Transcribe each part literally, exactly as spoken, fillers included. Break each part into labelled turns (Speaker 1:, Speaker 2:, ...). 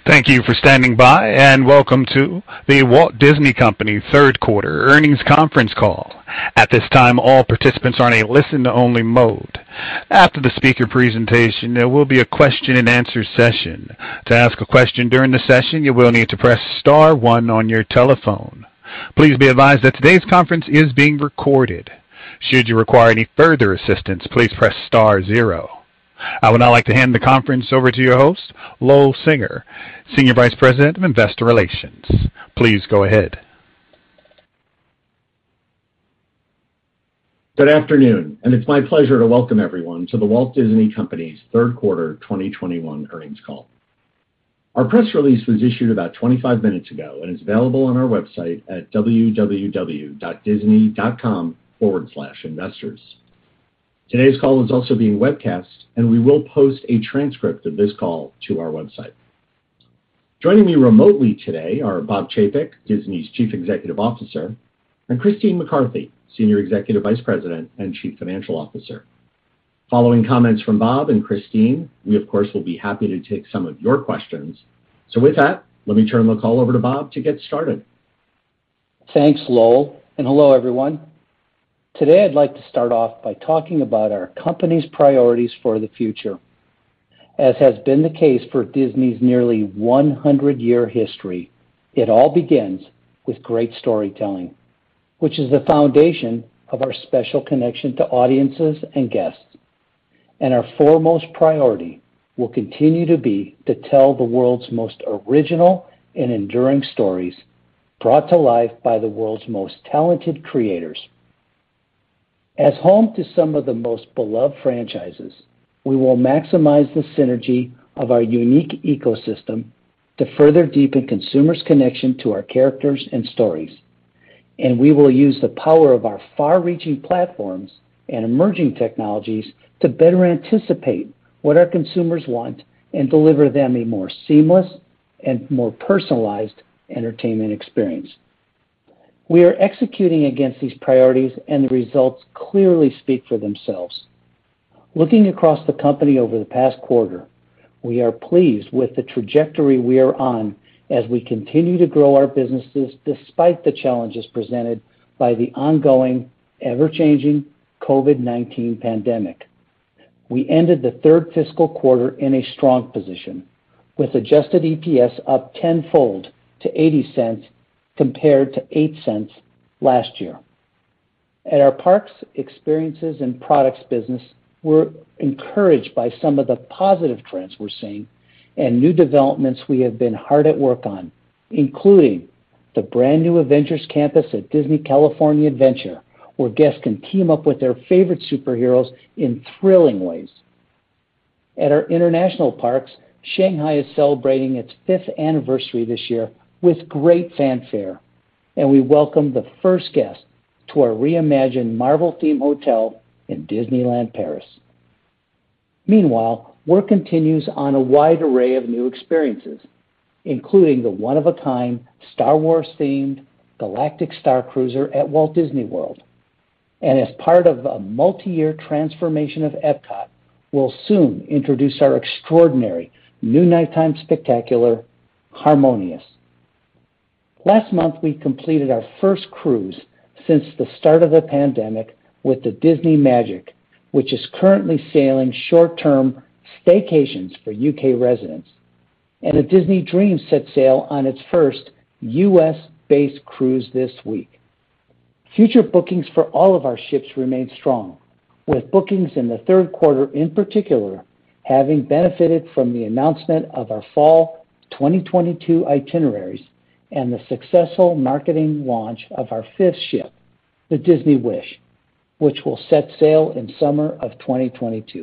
Speaker 1: Thank you for standing by, and welcome to the Walt Disney Company third quarter earnings conference call. At this time, all participants are in a listen-only mode. After the speaker presentation, there will be a question-and-answer session. To ask a question during the session, you will need to press star one on your telephone. Please be advised that today's conference is being recorded. Should you require any further assistance, please press star zero. I would now like to hand the conference over to your host, Lowell Singer, Senior Vice President of Investor Relations. Please go ahead.
Speaker 2: Good afternoon, and it's my pleasure to welcome everyone to the Walt Disney Company's third quarter twenty twenty-one earnings call. Our press release was issued about twenty-five minutes ago and is available on our website at www.disney.com forward slash investors. Today's call is also being webcast, and we will post a transcript of this call to our website. Joining me remotely today are Bob Chapek, Disney's Chief Executive Officer, and Christine McCarthy, Senior Executive Vice President and Chief Financial Officer. Following comments from Bob and Christine, we of course will be happy to take some of your questions. So with that, let me turn the call over to Bob to get started.
Speaker 3: Thanks, Lowell, and hello everyone. Today I'd like to start off by talking about our company's priorities for the future. As has been the case for Disney's nearly one hundred year history, it all begins with great storytelling, which is the foundation of our special connection to audiences and guests. And our foremost priority will continue to be to tell the world's most original and enduring stories, brought to life by the world's most talented creators. As home to some of the most beloved franchises, we will maximize the synergy of our unique ecosystem to further deepen consumers' connection to our characters and stories. And we will use the power of our far-reaching platforms and emerging technologies to better anticipate what our consumers want and deliver them a more seamless and more personalized entertainment experience. We are executing against these priorities, and the results clearly speak for themselves. Looking across the company over the past quarter, we are pleased with the trajectory we are on as we continue to grow our businesses despite the challenges presented by the ongoing, ever-changing COVID nineteen pandemic. We ended the third fiscal quarter in a strong position, with adjusted E P S up tenfold to eighty cents compared to eight cents last year. At our Parks, Experiences, and Products business, we're encouraged by some of the positive trends we're seeing and new developments we have been hard at work on, including the brand new Avengers Campus at Disney California Adventure, where guests can team up with their favorite superheroes in thrilling ways. At our international parks, Shanghai is celebrating its fifth anniversary this year with great fanfare, and we welcome the first guest to our reimagined Marvel-themed hotel in Disneyland Paris. Meanwhile, work continues on a wide array of new experiences, including the one-of-a-kind Star Wars-themed Galactic Star Cruiser at Walt Disney World. And as part of a multi-year transformation of Epcot, we'll soon introduce our extraordinary new nighttime spectacular, Harmonious. Last month, we completed our first cruise since the start of the pandemic with the Disney Magic, which is currently sailing short-term staycations for U K residents. And the Disney Dream set sail on its first U S-based cruise this week. Future bookings for all of our ships remain strong, with bookings in the third quarter in particular having benefited from the announcement of our fall twenty twenty-two itineraries and the successful marketing launch of our fifth ship, the Disney Wish, which will set sail in summer of twenty twenty-two.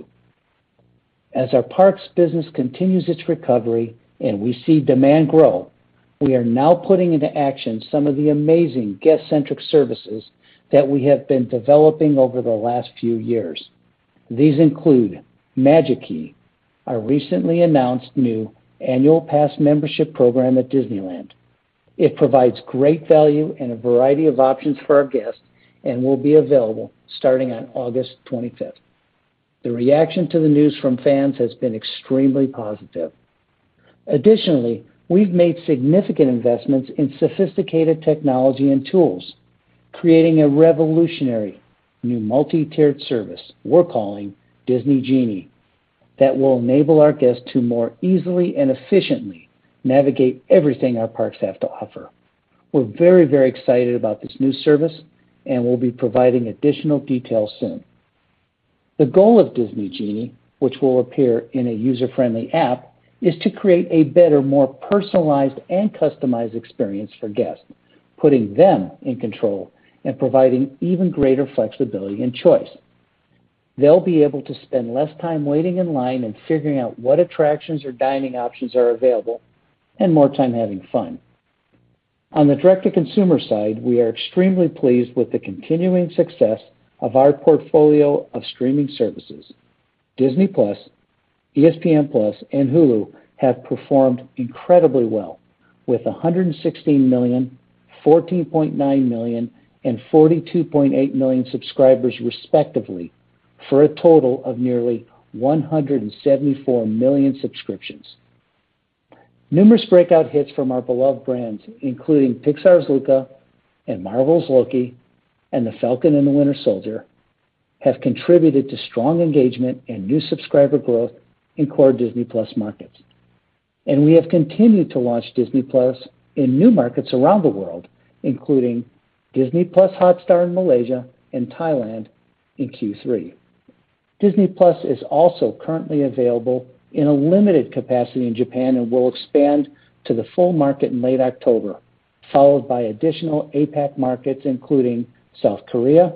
Speaker 3: As our parks business continues its recovery and we see demand grow, we are now putting into action some of the amazing guest-centric services that we have been developing over the last few years. These include Magic Key, our recently announced new annual pass membership program at Disneyland. It provides great value and a variety of options for our guests and will be available starting on August twenty-fifth. The reaction to the news from fans has been extremely positive. Additionally, We've made significant investments in sophisticated technology and tools, creating a revolutionary new multi-tiered service we're calling Disney Genie that will enable our guests to more easily and efficiently navigate everything our parks have to offer. We're very, very excited about this new service, and we'll be providing additional details soon. The goal of Disney Genie, which will appear in a user-friendly app, is to create a better, more personalized and customized experience for guests, putting them in control and providing even greater flexibility and choice. They'll be able to spend less time waiting in line and figuring out what attractions or dining options are available, and more time having fun. On the direct-to-consumer side, we are extremely pleased with the continuing success of our portfolio of streaming services. Disney Plus, E S P N Plus, and Hulu have performed incredibly well, with one hundred sixteen million, fourteen point nine million, and forty-two point eight million subscribers respectively, for a total of nearly one hundred seventy-four million subscriptions. Numerous breakout hits from our beloved brands, including Pixar's Luca and Marvel's Loki and The Falcon and the Winter Soldier, have contributed to strong engagement and new subscriber growth in core Disney Plus markets. And we have continued to launch Disney Plus in new markets around the world, including Disney Plus Hotstar in Malaysia and Thailand in Q three. Disney Plus is also currently available in a limited capacity in Japan and will expand to the full market in late October, followed by additional APAC markets including South Korea,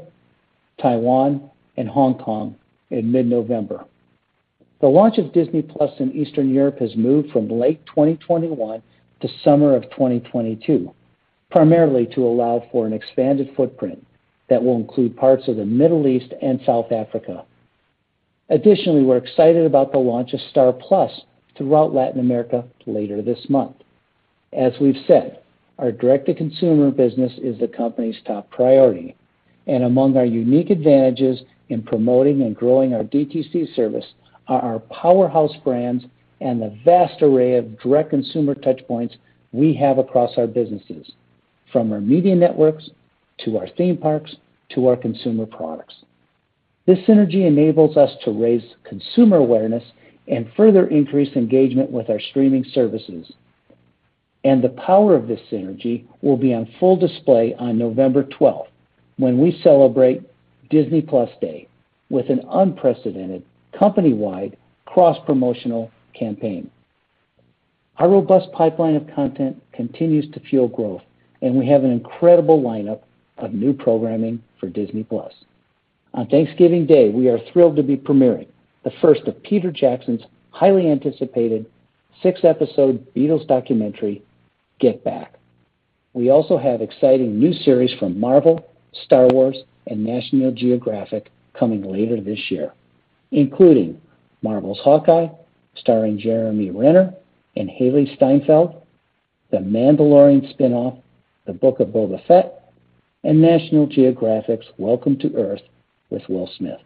Speaker 3: Taiwan, and Hong Kong in mid-November. The launch of Disney Plus in Eastern Europe has moved from late twenty twenty-one to summer of twenty twenty-two, primarily to allow for an expanded footprint that will include parts of the Middle East and South Africa. Additionally, we're excited about the launch of Star Plus throughout Latin America later this month. As we've said, our direct-to-consumer business is the company's top priority, and among our unique advantages in promoting and growing our D T C service are our powerhouse brands and the vast array of direct consumer touchpoints we have across our businesses, from our media networks to our theme parks to our consumer products. This synergy enables us to raise consumer awareness and further increase engagement with our streaming services. And the power of this synergy will be on full display on November twelfth, when we celebrate Disney Plus Day with an unprecedented company-wide cross-promotional campaign. Our robust pipeline of content continues to fuel growth, and we have an incredible lineup of new programming for Disney Plus. On Thanksgiving Day, we are thrilled to be premiering the first of Peter Jackson's highly anticipated six-episode Beatles documentary, Get Back. We also have exciting new series from Marvel, Star Wars, and National Geographic coming later this year, including Marvel's Hawkeye, starring Jeremy Renner and Haley Steinfeld, The Mandalorian spin-off, The Book of Boba Fett, and National Geographic's Welcome to Earth with Will Smith.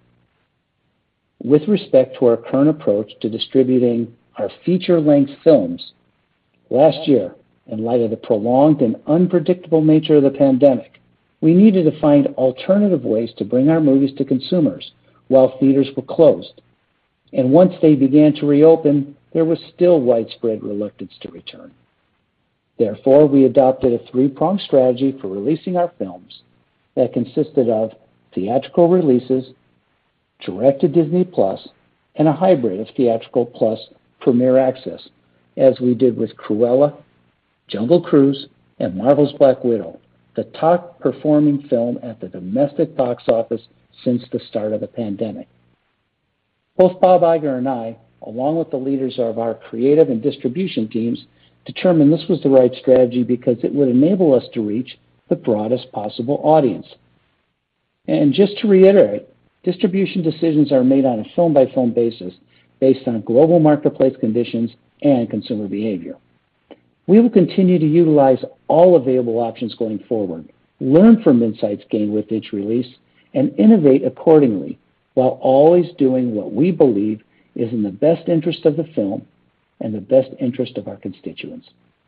Speaker 3: With respect to our current approach to distributing our feature-length films, last year, in light of the prolonged and unpredictable nature of the pandemic, we needed to find alternative ways to bring our movies to consumers while theaters were closed. And once they began to reopen, there was still widespread reluctance to return. Therefore, we adopted a three-pronged strategy for releasing our films that consisted of theatrical releases, direct-to-Disney Plus, and a hybrid of theatrical plus premiere access, as we did with Cruella, Jungle Cruise, and Marvel's Black Widow, the top-performing film at the domestic box office since the start of the pandemic. Both Bob Iger and I, along with the leaders of our creative and distribution teams, determined this was the right strategy because it would enable us to reach the broadest possible audience. And just to reiterate, distribution decisions are made on a film-by-film basis based on global marketplace conditions and consumer behavior. We will continue to utilize all available options going forward, learn from insights gained with each release, and innovate accordingly, while always doing what we believe is in the best interest of the film and the best interest of our constituents.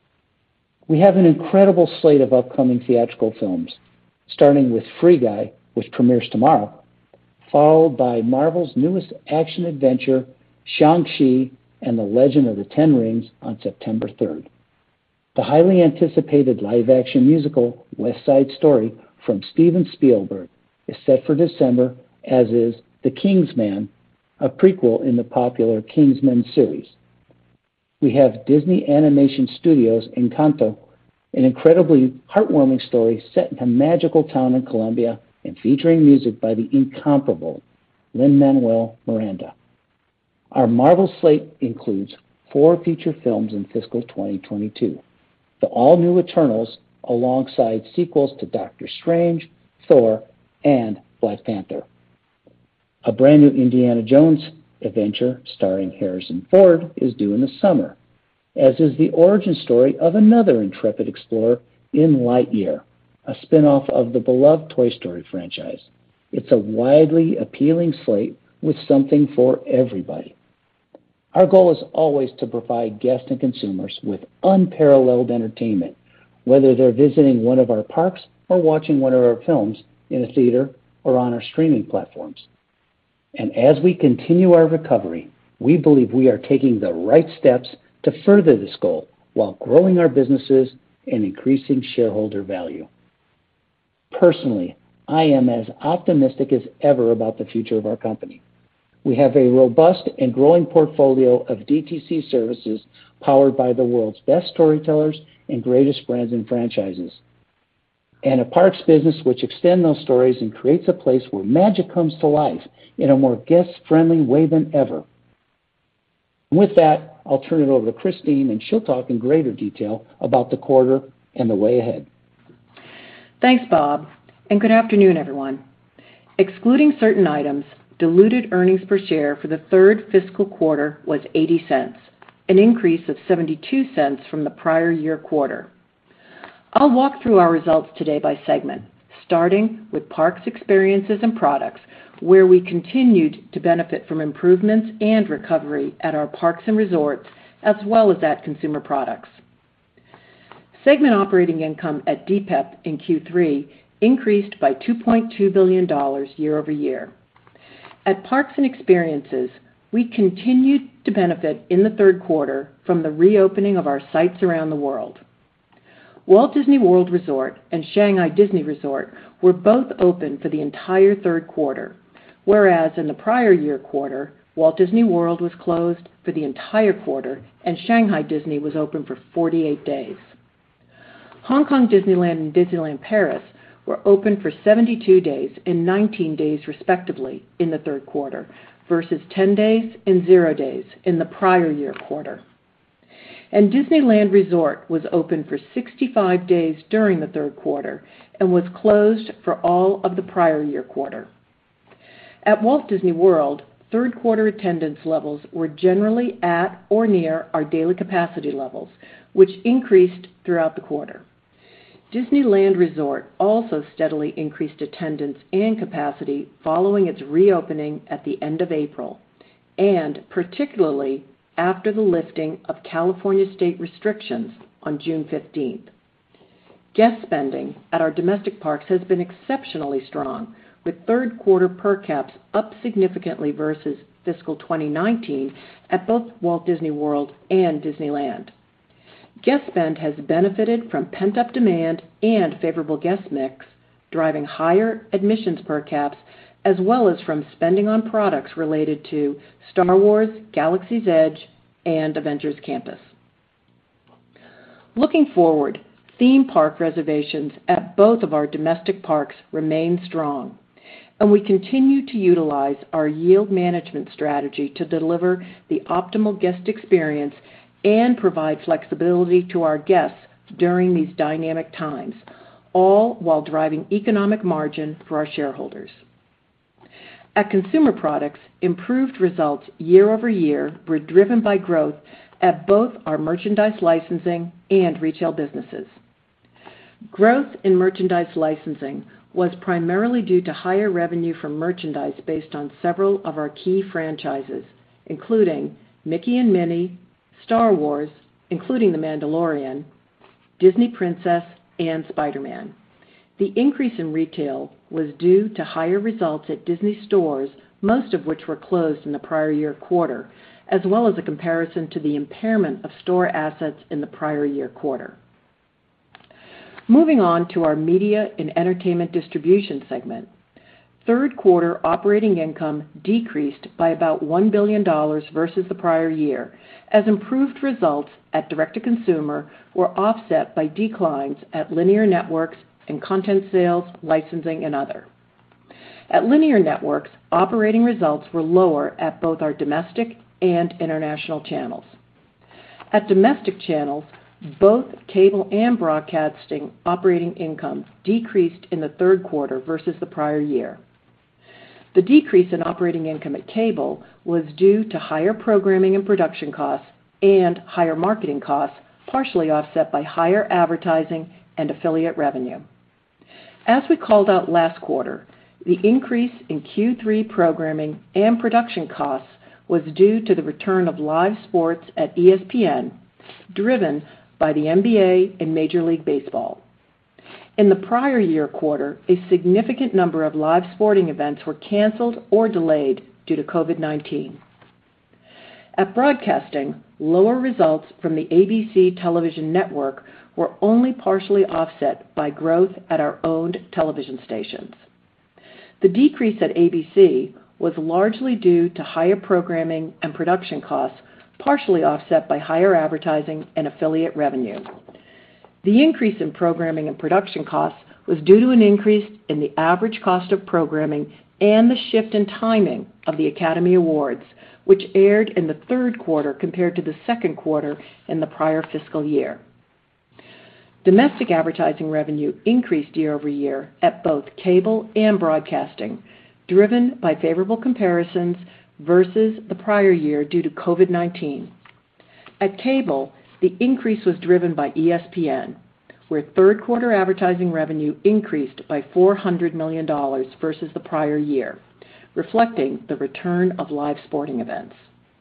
Speaker 3: We have an incredible slate of upcoming theatrical films, starting with Free Guy, which premieres tomorrow, followed by Marvel's newest action-adventure, Shang-Chi and the Legend of the Ten Rings on September third. The highly anticipated live-action musical West Side Story from Steven Spielberg is set for December, as is The Kingsman, a prequel in the popular Kingsman series. We have Disney Animation Studios' Encanto, an incredibly heartwarming story set in a magical town in Colombia and featuring music by the incomparable Lin-Manuel Miranda. Our Marvel slate includes four feature films in fiscal twenty twenty-two. The all-new Eternals, alongside sequels to Doctor Strange, Thor, and Black Panther. A brand new Indiana Jones adventure starring Harrison Ford is due in the summer, as is the origin story of another intrepid explorer in Lightyear, a spin-off of the beloved Toy Story franchise. It's a widely appealing slate with something for everybody. Our goal is always to provide guests and consumers with unparalleled entertainment, whether they're visiting one of our parks or watching one of our films in a theater or on our streaming platforms. And as we continue our recovery, we believe we are taking the right steps to further this goal while growing our businesses and increasing shareholder value. Personally, I am as optimistic as ever about the future of our company. We have a robust and growing portfolio of D T C services powered by the world's best storytellers and greatest brands and franchises, and a parks business which extends those stories and creates a place where magic comes to life in a more guest-friendly way than ever. With that, I'll turn it over to Christine, and she'll talk in greater detail about the quarter and the way ahead.
Speaker 4: Thanks, Bob, and good afternoon, everyone. Excluding certain items, diluted earnings per share for the third fiscal quarter was eighty cents, an increase of seventy-two cents from the prior year quarter. I'll walk through our results today by segment, starting with Parks, Experiences, and Products, where we continued to benefit from improvements and recovery at our parks and resorts, as well as at Consumer Products. Segment operating income at D P E P in Q three increased by two point two billion dollars year over year. At Parks and Experiences, we continued to benefit in the third quarter from the reopening of our sites around the world. Walt Disney World Resort and Shanghai Disney Resort were both open for the entire third quarter, whereas in the prior year quarter, Walt Disney World was closed for the entire quarter and Shanghai Disney was open for forty-eight days. Hong Kong Disneyland and Disneyland Paris were open for seventy-two days and nineteen days respectively in the third quarter versus ten days and zero days in the prior year quarter. And Disneyland Resort was open for sixty-five days during the third quarter and was closed for all of the prior year quarter. At Walt Disney World, third quarter attendance levels were generally at or near our daily capacity levels, which increased throughout the quarter. Disneyland Resort also steadily increased attendance and capacity following its reopening at the end of April, and particularly after the lifting of California state restrictions on June fifteenth. Guest spending at our domestic parks has been exceptionally strong, with third quarter per caps up significantly versus fiscal twenty nineteen at both Walt Disney World and Disneyland. Guest spend has benefited from pent-up demand and favorable guest mix, driving higher admissions per caps, as well as from spending on products related to Star Wars, Galaxy's Edge, and Avengers Campus. Looking forward, theme park reservations at both of our domestic parks remain strong, and we continue to utilize our yield management strategy to deliver the optimal guest experience and provide flexibility to our guests during these dynamic times, all while driving economic margin for our shareholders. At Consumer Products, improved results year over year were driven by growth at both our merchandise licensing and retail businesses. Growth in merchandise licensing was primarily due to higher revenue from merchandise based on several of our key franchises, including Mickey and Minnie, Star Wars, including The Mandalorian, Disney Princess, and Spider-Man. The increase in retail was due to higher results at Disney stores, most of which were closed in the prior year quarter, as well as a comparison to the impairment of store assets in the prior year quarter. Moving on to our Media and Entertainment Distribution segment. Third quarter operating income decreased by about one billion dollars versus the prior year, as improved results at direct-to-consumer were offset by declines at linear networks and content sales, licensing, and other. At linear networks, operating results were lower at both our domestic and international channels. At domestic channels, both cable and broadcasting operating income decreased in the third quarter versus the prior year. The decrease in operating income at cable was due to higher programming and production costs and higher marketing costs, partially offset by higher advertising and affiliate revenue. As we called out last quarter, the increase in Q three programming and production costs was due to the return of live sports at E S P N, driven by the N B A and Major League Baseball. In the prior year quarter, a significant number of live sporting events were canceled or delayed due to COVID nineteen. At broadcasting, lower results from the A B C television network were only partially offset by growth at our owned television stations. The decrease at A B C was largely due to higher programming and production costs, partially offset by higher advertising and affiliate revenue. The increase in programming and production costs was due to an increase in the average cost of programming and the shift in timing of the Academy Awards, which aired in the third quarter compared to the second quarter in the prior fiscal year. Domestic advertising revenue increased year over year at both cable and broadcasting, driven by favorable comparisons versus the prior year due to COVID nineteen. At cable, the increase was driven by E S P N, where third quarter advertising revenue increased by four hundred million dollars versus the prior year, reflecting the return of live sporting events.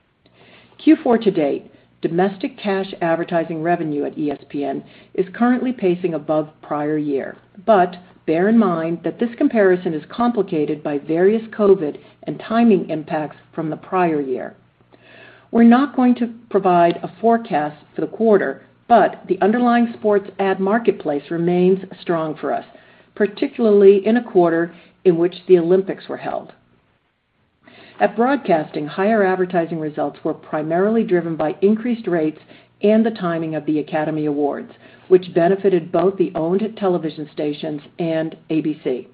Speaker 4: Q four to date, domestic cash advertising revenue at E S P N is currently pacing above prior year, but bear in mind that this comparison is complicated by various COVID and timing impacts from the prior year. We're not going to provide a forecast for the quarter, but the underlying sports ad marketplace remains strong for us, particularly in a quarter in which the Olympics were held. At broadcasting, higher advertising results were primarily driven by increased rates and the timing of the Academy Awards, which benefited both the owned television stations and A B C.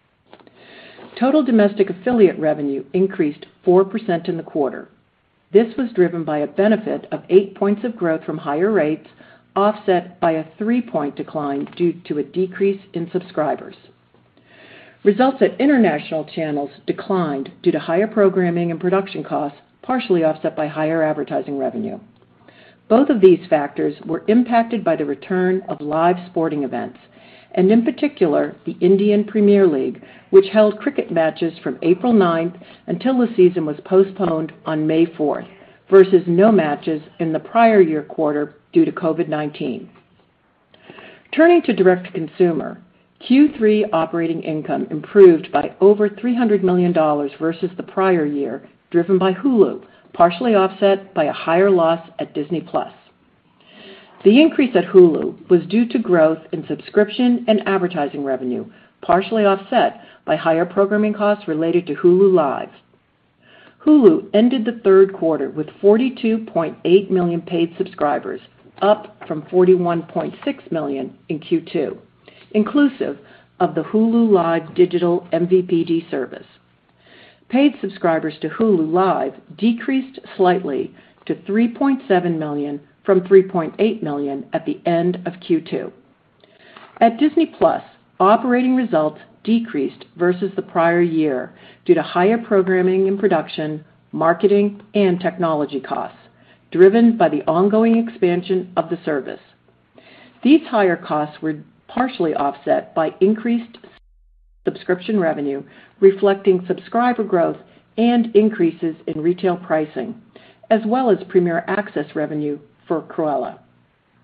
Speaker 4: Total domestic affiliate revenue increased four percent in the quarter. This was driven by a benefit of eight points of growth from higher rates, offset by a three-point decline due to a decrease in subscribers. Results at international channels declined due to higher programming and production costs, partially offset by higher advertising revenue. Both of these factors were impacted by the return of live sporting events, and in particular, the Indian Premier League, which held cricket matches from April ninth until the season was postponed on May fourth, versus no matches in the prior year quarter due to COVID nineteen. Turning to direct-to-consumer, Q three operating income improved by over three hundred million dollars versus the prior year, driven by Hulu, partially offset by a higher loss at Disney Plus. The increase at Hulu was due to growth in subscription and advertising revenue, partially offset by higher programming costs related to Hulu Live. Hulu ended the third quarter with forty-two point eight million paid subscribers, up from forty-one point six million in Q two, inclusive of the Hulu Live digital M V P D service. Paid subscribers to Hulu Live decreased slightly to three point seven million from three point eight million at the end of Q two. At Disney Plus, operating results decreased versus the prior year due to higher programming and production, marketing, and technology costs, driven by the ongoing expansion of the service. These higher costs were partially offset by increased subscription revenue, reflecting subscriber growth and increases in retail pricing, as well as Premier Access revenue for Cruella.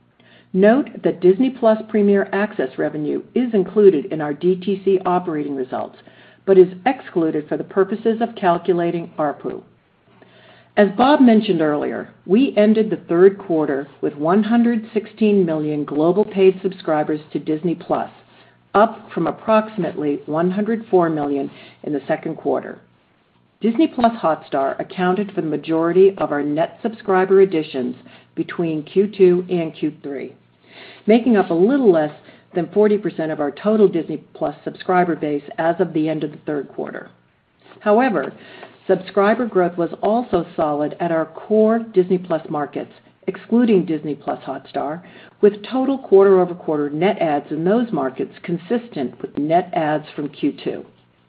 Speaker 4: Note that Disney Plus Premier Access revenue is included in our D T C operating results, but is excluded for the purposes of calculating A R P U. As Bob mentioned earlier, we ended the third quarter with one hundred sixteen million global paid subscribers to Disney Plus, up from approximately one hundred four million in the second quarter. Disney Plus Hotstar accounted for the majority of our net subscriber additions between Q two and Q three, making up a little less than forty percent of our total Disney Plus subscriber base as of the end of the third quarter. However, subscriber growth was also solid at our core Disney Plus markets, excluding Disney Plus Hotstar, with total quarter-over-quarter net adds in those markets consistent with net adds from Q two.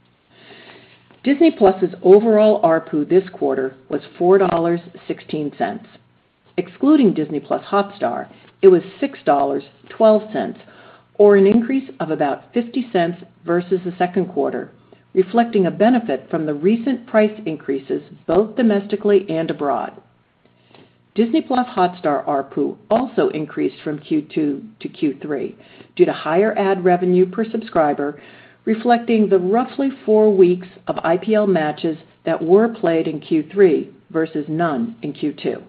Speaker 4: Disney Plus's overall A R P U this quarter was four dollars and sixteen cents. Excluding Disney Plus Hotstar, it was six dollars and twelve cents, or an increase of about fifty cents versus the second quarter, reflecting a benefit from the recent price increases both domestically and abroad. Disney Plus Hotstar A R P U also increased from Q two to Q three due to higher ad revenue per subscriber, reflecting the roughly four weeks of I P L matches that were played in Q three versus none in Q two.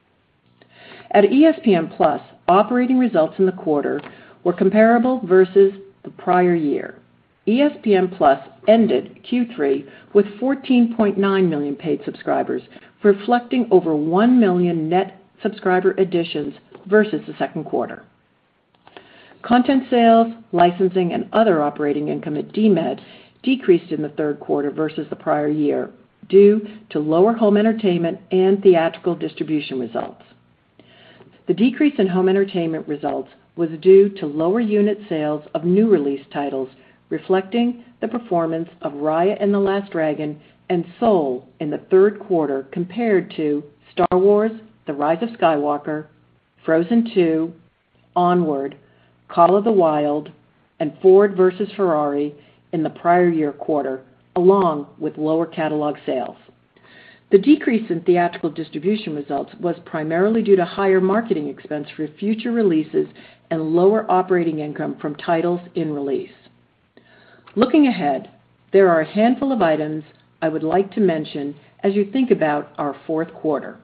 Speaker 4: At E S P N Plus, operating results in the quarter were comparable versus the prior year. E S P N Plus ended Q three with fourteen point nine million paid subscribers, reflecting over one million net subscriber additions versus the second quarter. Content sales, licensing, and other operating income at D M E D decreased in the third quarter versus the prior year due to lower home entertainment and theatrical distribution results. The decrease in home entertainment results was due to lower unit sales of new release titles, reflecting the performance of Raya and the Last Dragon and Soul in the third quarter compared to Star Wars: The Rise of Skywalker, Frozen two, Onward, Call of the Wild, and Ford versus Ferrari in the prior year quarter, along with lower catalog sales. The decrease in theatrical distribution results was primarily due to higher marketing expense for future releases and lower operating income from titles in release. Looking ahead, there are a handful of items I would like to mention as you think about our fourth quarter.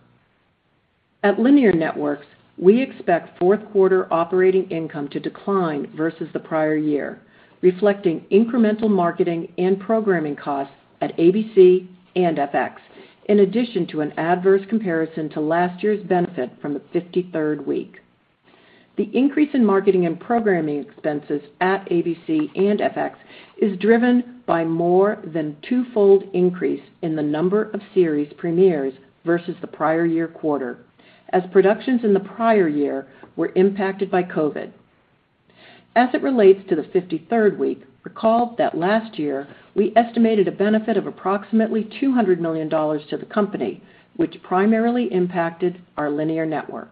Speaker 4: At Linear Networks, we expect fourth quarter operating income to decline versus the prior year, reflecting incremental marketing and programming costs at A B C and F X, in addition to an adverse comparison to last year's benefit from the fifty-third week. The increase in marketing and programming expenses at A B C and F X is driven by more than twofold increase in the number of series premieres versus the prior year quarter, as productions in the prior year were impacted by COVID. As it relates to the fifty-third week, recall that last year we estimated a benefit of approximately two hundred million dollars to the company, which primarily impacted our linear networks.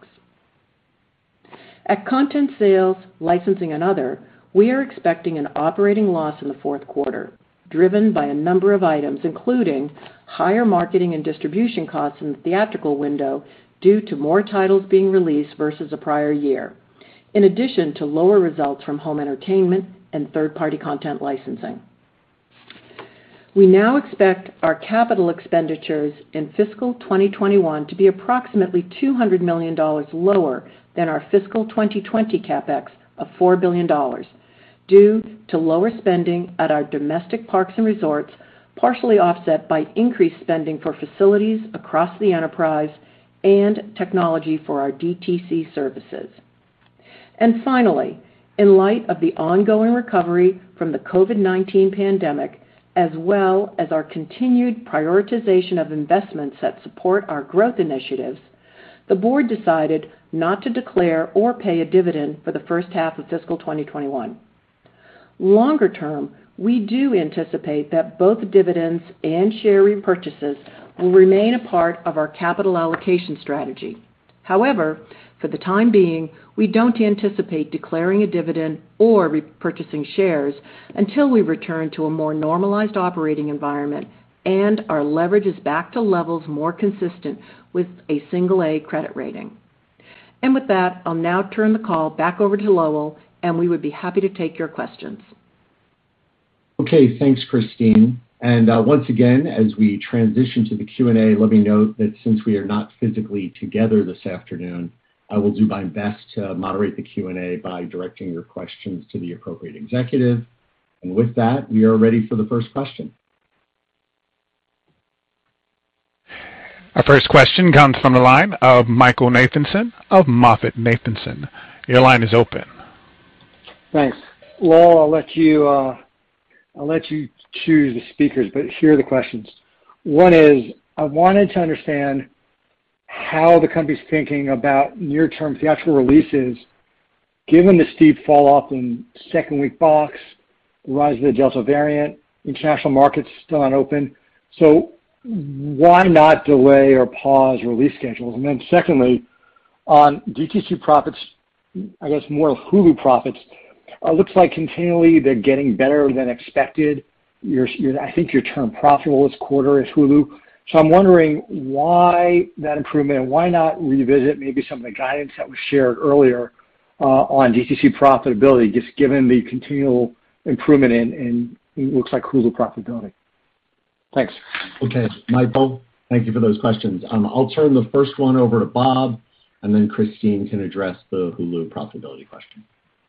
Speaker 4: At Content Sales, Licensing, and Other, we are expecting an operating loss in the fourth quarter, driven by a number of items, including higher marketing and distribution costs in the theatrical window due to more titles being released versus the prior year, in addition to lower results from home entertainment and third-party content licensing. We now expect our capital expenditures in fiscal twenty twenty-one to be approximately two hundred million dollars lower than our fiscal twenty twenty CapEx of four billion dollars, due to lower spending at our domestic parks and resorts, partially offset by increased spending for facilities across the enterprise and technology for our D T C services. And finally, in light of the ongoing recovery from the COVID nineteen pandemic, as well as our continued prioritization of investments that support our growth initiatives, the board decided not to declare or pay a dividend for the first half of fiscal twenty twenty-one. Longer term, we do anticipate that both dividends and share repurchases will remain a part of our capital allocation strategy. However, for the time being, we don't anticipate declaring a dividend or repurchasing shares until we return to a more normalized operating environment and our leverage is back to levels more consistent with a single A credit rating. And with that, I'll now turn the call back over to Lowell, and we would be happy to take your questions.
Speaker 2: Okay, thanks, Christine. And uh, once again, as we transition to the Q and A, let me note that since we are not physically together this afternoon, I will do my best to moderate the Q and A by directing your questions to the appropriate executive. And with that, we are ready for the first question.
Speaker 1: Our first question comes from the line of Michael Nathanson of MoffettNathanson. Your line is open.
Speaker 5: Thanks. Lowell, I'll let you uh, I'll let you choose the speakers, but here are the questions. One is, I wanted to understand how the company's thinking about near-term theatrical releases, given the steep fall-off in second week box, the rise of the Delta variant, international markets still not open. So why not delay or pause release schedules? And then secondly, on D T C profits, I guess more Hulu profits, uh, looks like continually they're getting better than expected. You're, you're, I think you're turned profitable this quarter as Hulu. So I'm wondering why that improvement and why not revisit maybe some of the guidance that was shared earlier uh, on D T C profitability, just given the continual improvement in, in, in looks like Hulu profitability. Thanks.
Speaker 2: Okay, Michael, thank you for those questions. Um, I'll turn the first one over to Bob, and then Christine can address the Hulu profitability question.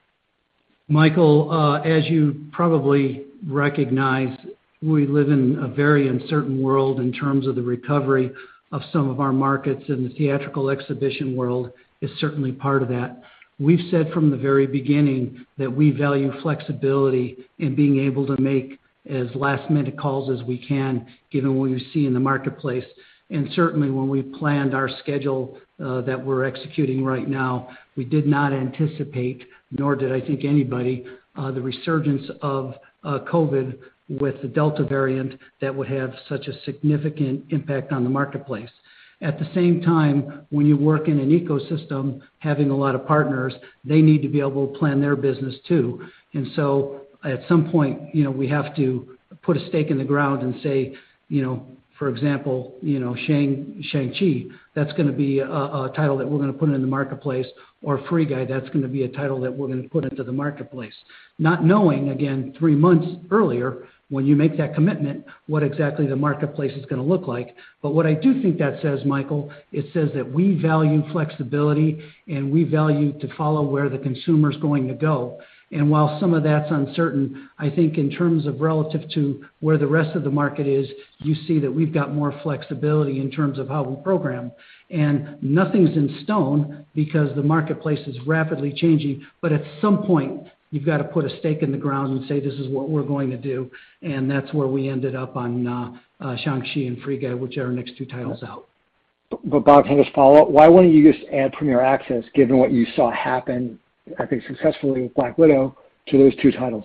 Speaker 6: Michael, uh, as you probably recognize, we live in a very uncertain world in terms of the recovery of some of our markets, and the theatrical exhibition world is certainly part of that. We've said from the very beginning that we value flexibility in being able to make as last-minute calls as we can, given what we see in the marketplace. And certainly when we planned our schedule uh, that we're executing right now, we did not anticipate, nor did I think anybody, uh, the resurgence of uh, COVID with the Delta variant that would have such a significant impact on the marketplace. At the same time, when you work in an ecosystem, having a lot of partners, they need to be able to plan their business too. And so at some point, you know, we have to put a stake in the ground and say, you know, for example, you know, Shang, Shang-Chi, that's going to be a, a title that we're going to put in the marketplace, or Free Guy, that's going to be a title that we're going to put into the marketplace. Not knowing, again, three months earlier, when you make that commitment, what exactly the marketplace is going to look like. But what I do think that says, Michael, it says that we value flexibility and we value to follow where the consumer is going to go. And while some of that's uncertain, I think in terms of relative to where the rest of the market is, you see that we've got more flexibility in terms of how we program. And nothing's in stone because the marketplace is rapidly changing. But at some point, you've got to put a stake in the ground and say, this is what we're going to do. And that's where we ended up on uh, uh, Shang-Chi and Free Guy, which are our next two titles out.
Speaker 5: But Bob, can I just follow up? Why wouldn't you just add Premier Access, given what you saw happen, I think, successfully with Black Widow, to those two titles?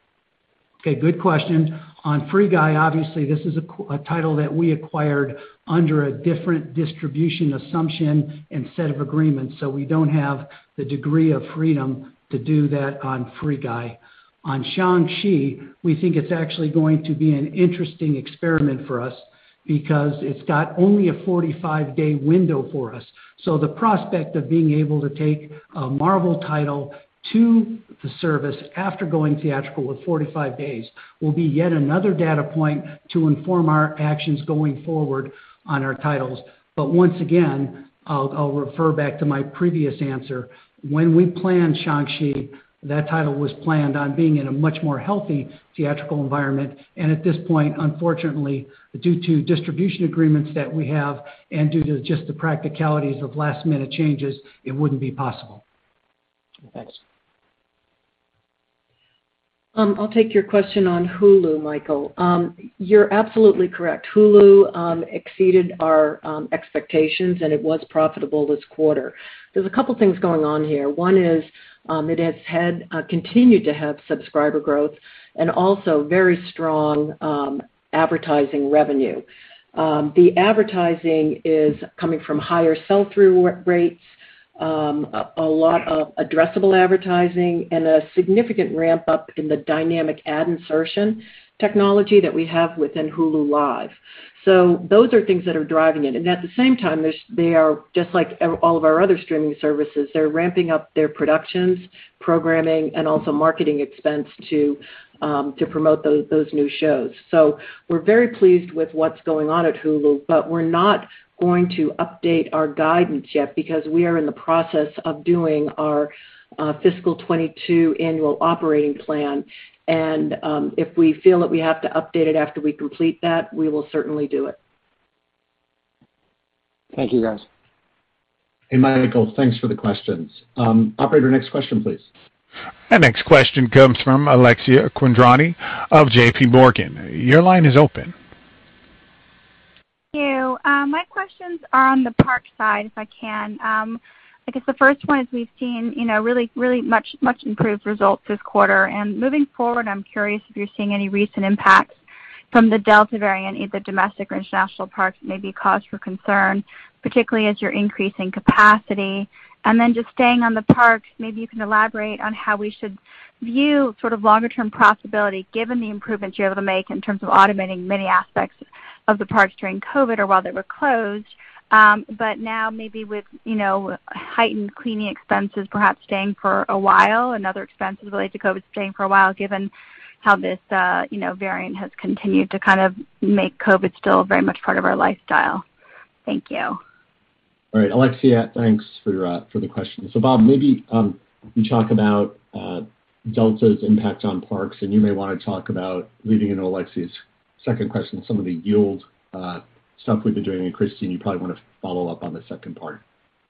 Speaker 6: Okay, good question. On Free Guy, obviously, this is a, a title that we acquired under a different distribution assumption and set of agreements, so we don't have the degree of freedom to do that on Free Guy. On Shang-Chi, we think it's actually going to be an interesting experiment for us because it's got only a forty-five day window for us. So the prospect of being able to take a Marvel title to the service after going theatrical with forty-five days will be yet another data point to inform our actions going forward on our titles. But once again, I'll, I'll refer back to my previous answer. When we planned Shang-Chi, that title was planned on being in a much more healthy theatrical environment. And at this point, unfortunately, due to distribution agreements that we have and due to just the practicalities of last minute changes, it wouldn't be possible.
Speaker 5: Thanks.
Speaker 4: Um, I'll take your question on Hulu, Michael. Um, you're absolutely correct. Hulu um, exceeded our um, expectations, and it was profitable this quarter. There's a couple things going on here. One is um, it has had uh, continued to have subscriber growth and also very strong um, advertising revenue. Um, the advertising is coming from higher sell-through rates, um, a, a lot of addressable advertising, and a significant ramp up in the dynamic ad insertion technology that we have within Hulu Live. So those are things that are driving it. And at the same time, they are, just like all of our other streaming services, they're ramping up their productions, programming, and also marketing expense to um, to promote those, those new shows. So we're very pleased with what's going on at Hulu, but we're not going to update our guidance yet because we are in the process of doing our uh, fiscal twenty-two annual operating plan. And um, if we feel that we have to update it after we complete that, we will certainly do it.
Speaker 5: Thank you, guys.
Speaker 2: Hey, Michael, thanks for the questions. Um, operator, next question, please.
Speaker 1: The next question comes from Alexia Quadrani of J P Morgan. Your line is open.
Speaker 7: Thank you. Uh, my questions are on the park side, if I can. Um, I guess the first one is we've seen, you know, really, really much, much improved results this quarter. And moving forward, I'm curious if you're seeing any recent impacts from the Delta variant, either domestic or international parks, that may be cause for concern, particularly as you're increasing capacity. And then just staying on the parks, maybe you can elaborate on how we should view sort of longer-term profitability, given the improvements you're able to make in terms of automating many aspects of the parks during COVID or while they were closed. Um, but now maybe with, you know, heightened cleaning expenses perhaps staying for a while and other expenses related to COVID staying for a while, given how this, uh, you know, variant has continued to kind of make COVID still very much part of our lifestyle. Thank you.
Speaker 2: All right, Alexia, thanks for uh, for the question. So, Bob, maybe um, you talk about uh, Delta's impact on parks, and you may want to talk about, leading into Alexia's second question, some of the yield uh stuff we've been doing, and Christine, you probably want to follow up on the second part.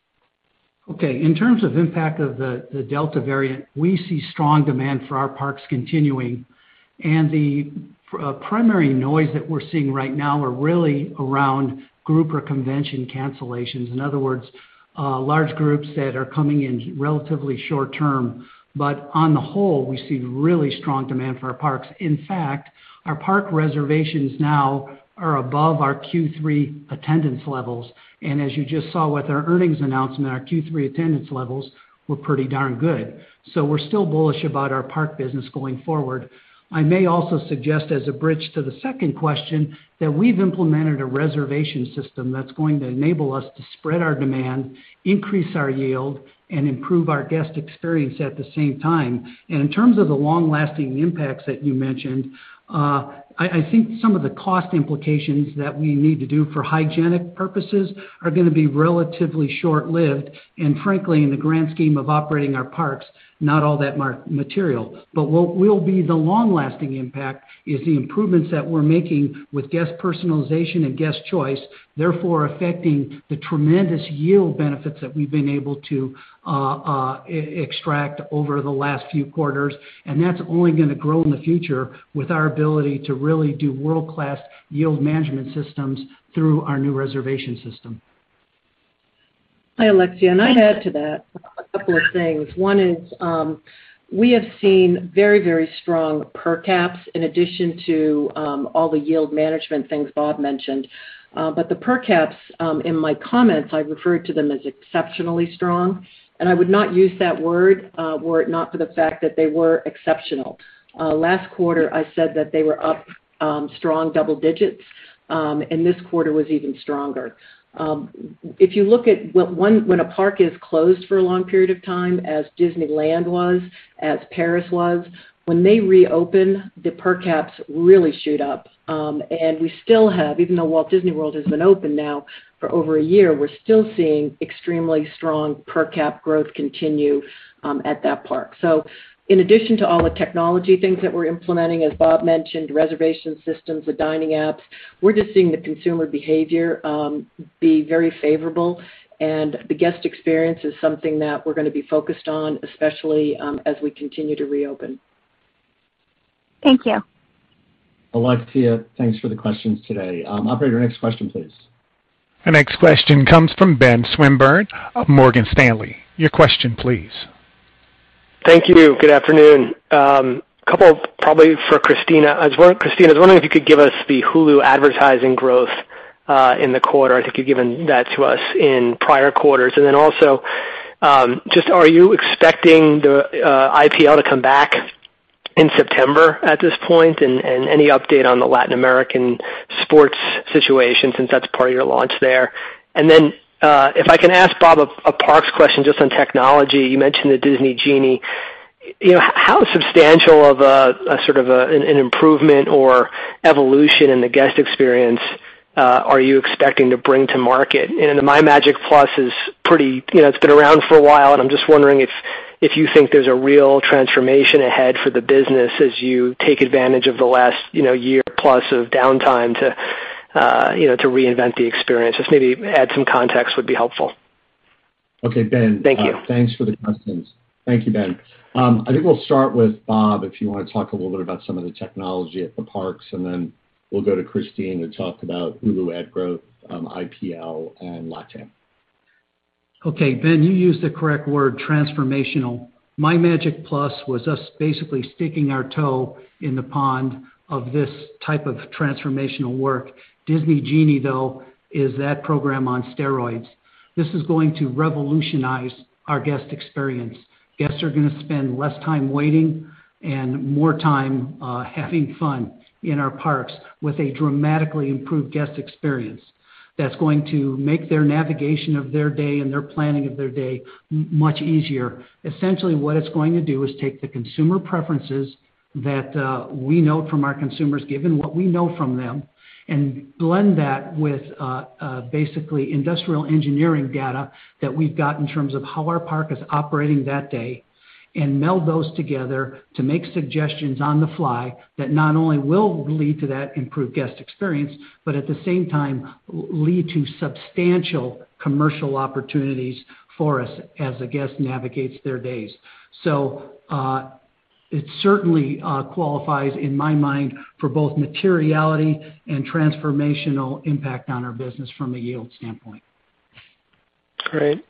Speaker 6: Okay, in terms of impact of the, the Delta variant, we see strong demand for our parks continuing, and the uh, primary noise that we're seeing right now are really around group or convention cancellations. In other words, uh, large groups that are coming in relatively short term, but on the whole, we see really strong demand for our parks. In fact, our park reservations now are above our Q three attendance levels. And as you just saw with our earnings announcement, our Q three attendance levels were pretty darn good. So we're still bullish about our park business going forward. I may also suggest, as a bridge to the second question, that we've implemented a reservation system that's going to enable us to spread our demand, increase our yield, and improve our guest experience at the same time. And in terms of the long-lasting impacts that you mentioned, uh, I, I think some of the cost implications that we need to do for hygienic purposes are going to be relatively short-lived, and frankly, in the grand scheme of operating our parks, not all that mar- material. But what will be the long-lasting impact is the improvements that we're making with guest personalization and guest choice, therefore affecting the tremendous yield benefits that we've been able to uh, uh, extract over the last few quarters. And that's only going to grow in the future with our ability to really do world-class yield management systems through our new reservation system.
Speaker 4: Hi, Alexia, and I'd add to that a couple of things. One is um, we have seen very, very strong per caps in addition to um, all the yield management things Bob mentioned. Uh, but the per caps, um, in my comments, I referred to them as exceptionally strong. And I would not use that word uh, were it not for the fact that they were exceptional. Uh, last quarter, I said that they were up um, strong double digits, um, and this quarter was even stronger. Um, if you look at what one, when a park is closed for a long period of time, as Disneyland was, as Paris was, when they reopen, the per caps really shoot up. Um, and we still have, even though Walt Disney World has been open now for over a year, we're still seeing extremely strong per cap growth continue um, at that park. So in addition to all the technology things that we're implementing, as Bob mentioned, reservation systems, the dining apps, we're just seeing the consumer behavior um, be very favorable. And the guest experience is something that we're going to be focused on, especially um, as we continue to reopen.
Speaker 7: Thank you.
Speaker 2: Alexia, thanks for the questions today. Um, operator, next question, please.
Speaker 1: The next question comes from Ben Swinburne of Morgan Stanley. Your question, please.
Speaker 8: Thank you. Good afternoon. Um, a couple probably for Christina. I was wondering, Christina, I was wondering if you could give us the Hulu advertising growth uh, in the quarter. I think you've given that to us in prior quarters. And then also, Um, just are you expecting the uh, I P L to come back in September at this point, and, and any update on the Latin American sports situation, since that's part of your launch there? And then uh, if I can ask Bob a, a Parks question just on technology, you mentioned the Disney Genie. You know, how substantial of a, a sort of a, an, an improvement or evolution in the guest experience uh, are you expecting to bring to market? And the MyMagic Plus is pretty, you know, it's been around for a while, and I'm just wondering if if you think there's a real transformation ahead for the business as you take advantage of the last, you know, year plus of downtime to, uh, you know, to reinvent the experience. Just maybe add some context would be helpful.
Speaker 2: Okay, Ben.
Speaker 8: Thank you.
Speaker 2: Uh, thanks for the questions. Thank you, Ben. Um, I think we'll start with Bob if you want to talk a little bit about some of the technology at the parks, and then we'll go to Christine to talk about Hulu ad growth, um, I P L, and LATAM.
Speaker 6: Okay, Ben, you used the correct word, transformational. MyMagic Plus was us basically sticking our toe in the pond of this type of transformational work. Disney Genie, though, is that program on steroids. This is going to revolutionize our guest experience. Guests are going to spend less time waiting and more time uh, having fun in our parks with a dramatically improved guest experience that's going to make their navigation of their day and their planning of their day m- much easier. Essentially, what it's going to do is take the consumer preferences that uh, we know from our consumers, given what we know from them, and blend that with uh, uh, basically industrial engineering data that we've got in terms of how our park is operating that day, and meld those together to make suggestions on the fly that not only will lead to that improved guest experience, but at the same time lead to substantial commercial opportunities for us as the guest navigates their days. So uh, it certainly uh, qualifies in my mind for both materiality and transformational impact on our business from a yield standpoint.
Speaker 8: Great.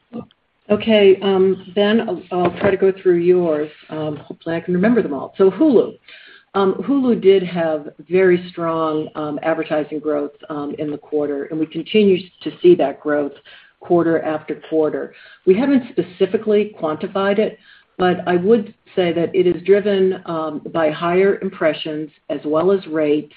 Speaker 4: Okay, um, Ben, I'll, I'll try to go through yours. Um, hopefully I can remember them all. So Hulu. Um, Hulu did have very strong um, advertising growth um, in the quarter, and we continue to see that growth quarter after quarter. We haven't specifically quantified it, but I would say that it is driven um, by higher impressions as well as rates.